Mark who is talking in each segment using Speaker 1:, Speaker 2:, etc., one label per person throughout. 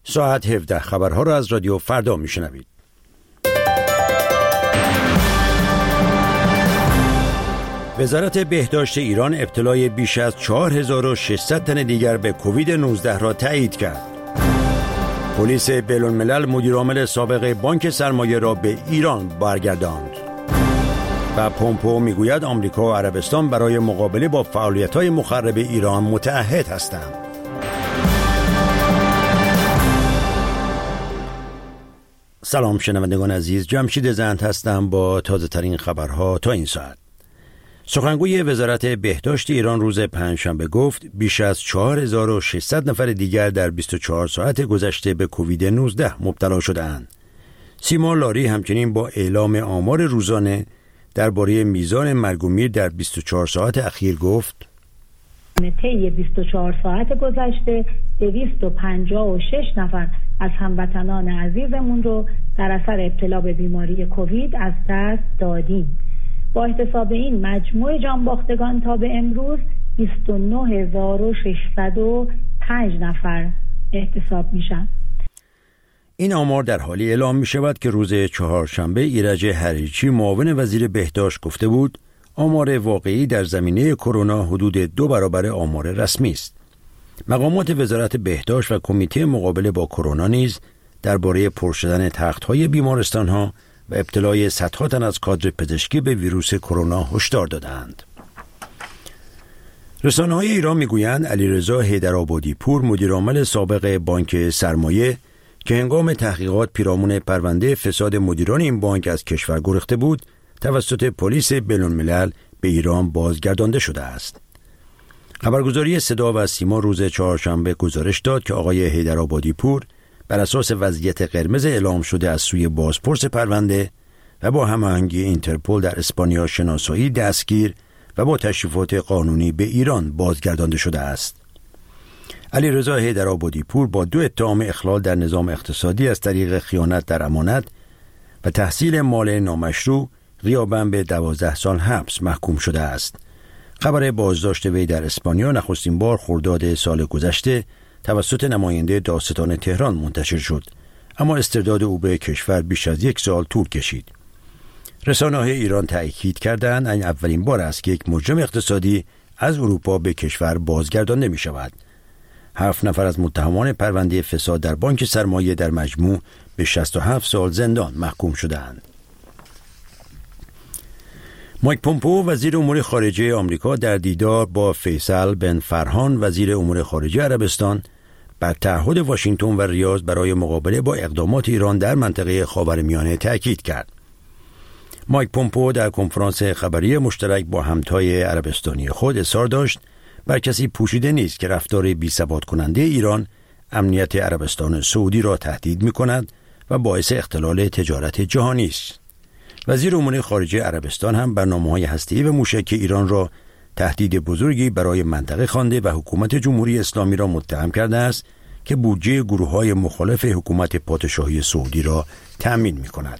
Speaker 1: ساعت 17 خبرها را از رادیو فردا میشنوید. وزارت بهداشت ایران ابتلای بیش از 4600 تن دیگر به کووید 19 را تایید کرد. پلیس بین‌الملل مدیرعامل سابق بانک سرمایه را به ایران برگرداند. و پومپئو میگوید آمریکا و عربستان برای مقابله با فعالیت‌های مخرب ایران متعهد هستند. سلام شنوندگان عزیز، جمشید زند هستم با تازه ترین خبرها تا این ساعت. سخنگوی وزارت بهداشت ایران روز پنجشنبه گفت بیش از 4600 نفر دیگر در 24 ساعت گذشته به کووید 19 مبتلا شده‌اند. سیما لاری همچنین با اعلام آمار روزانه درباره میزان مرگ و میر در 24 ساعت اخیر گفت
Speaker 2: طی 24 ساعت گذشته 256 نفر از هموطنان عزیزمون رو در اثر ابتلا به بیماری کووید از دست دادیم. با احتساب این مجموع جانباختگان تا به امروز 29605 نفر احتساب میشن.
Speaker 1: این آمار در حالی اعلام می شود که روز چهارشنبه ایرج حریچی معاون وزیر بهداشت گفته بود آمار واقعی در زمینه کرونا حدود 2 برابر آمار رسمی است. مقامات وزارت بهداشت و کمیته مقابله با کرونا نیز درباره پر شدن تخت‌های بیمارستان‌ها و ابتلای صدها تن از کادر پزشکی به ویروس کرونا هشدار دادند. رسانه‌های ایران میگویند علیرضا حیدرآبادی پور مدیرعامل سابق بانک سرمایه که هنگام تحقیقات پیرامون پرونده فساد مدیران این بانک از کشور گریخته بود، توسط پلیس بین‌الملل به ایران بازگردانده شده است. خبرگزاری صدا و سیما روز چهارشنبه گزارش داد که آقای حیدرآبادی پور بر اساس وضعیت قرمز اعلام شده از سوی بازپرس پرونده و با هماهنگی اینترپل در اسپانیا شناسایی دستگیر و با تشریفات قانونی به ایران بازگردانده شده است. علیرضا حیدرآبادی پور با 2 اتهام اخلال در نظام اقتصادی از طریق خیانت در امانت و تحصیل مال نامشروع غیاباً به 12 سال حبس محکوم شده است. خبر بازداشت وی در اسپانیا نخستین بار خرداد سال گذشته توسط نماینده دادستان تهران منتشر شد، اما استرداد او به کشور بیش از 1 سال طول کشید. رسانه‌های ایران تأکید کردند این اولین بار است که یک مجرم اقتصادی از اروپا به کشور بازگردانده می شود. 7 نفر از متهمان پرونده فساد در بانک سرمایه در مجموع به 67 سال زندان محکوم شدند. مایک پومپئو وزیر امور خارجه آمریکا در دیدار با فیصل بن فرهان وزیر امور خارجه عربستان بر تعهد واشنگتن و ریاض برای مقابله با اقدامات ایران در منطقه خاورمیانه تأکید کرد. مایک پومپئو در کنفرانس خبری مشترک با همتای عربستانی خود اصرار داشت بر کسی پوشیده نیست که رفتار بی‌ثبات کننده ایران امنیت عربستان سعودی را تهدید می‌کند و باعث اختلال تجارت جهانی است. وزیر امور خارجه عربستان هم برنامه‌های هسته‌ای و موشکی ایران را تهدید بزرگی برای منطقه خوانده و حکومت جمهوری اسلامی را متهم کرده است که بودجه گروه‌های مخالف حکومت پادشاهی سعودی را تأمین می‌کند.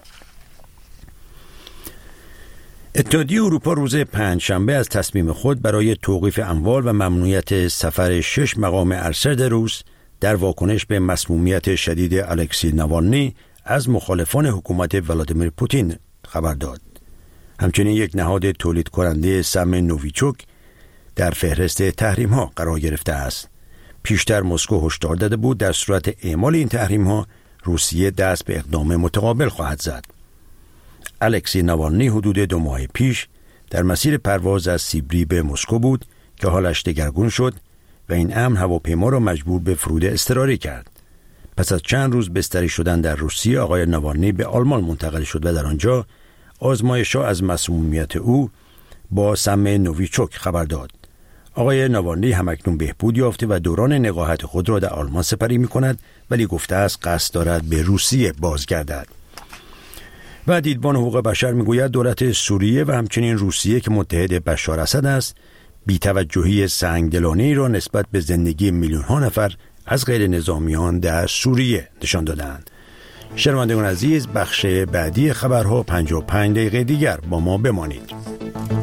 Speaker 1: اتحادیه اروپا روز پنجشنبه از تصمیم خود برای توقیف اموال و ممنوعیت سفر 6 مقام ارشد روس در واکنش به مسمومیت شدید الکسی ناوالنی از مخالفان حکومت ولادیمیر پوتین خبر داد. همچنین یک نهاد تولید کننده سم نوویچوک در فهرست تحریم‌ها قرار گرفته است. پیشتر مسکو هشدار داده بود در صورت اعمال این تحریم‌ها روسیه دست به اقدام متقابل خواهد زد. الکسی ناوالنی حدود 2 ماه پیش در مسیر پرواز از سیبری به مسکو بود که حالش دگرگون شد و این امر هواپیما را مجبور به فرود اضطراری کرد. پس از چند روز بستری شدن در روسیه آقای ناوالنی به آلمان منتقل شد و در آنجا آزمایش‌ها از مسمومیت او با سم نوویچوک خبر داد. آقای ناوالنی همکنون بهبود یافته و دوران نقاهت خود را در آلمان سپری می‌کند، ولی گفته است قصد دارد به روسیه بازگردد. و دیدبان حقوق بشر میگوید دولت سوریه و همچنین روسیه که متحد بشار اسد است بی‌توجهی سنگدلانه‌ای را نسبت به زندگی میلیون‌ها نفر از غیر نظامیان در سوریه نشان دادند. شنوندگان عزیز، بخش بعدی خبرها 55 دقیقه دیگر با ما بمانید.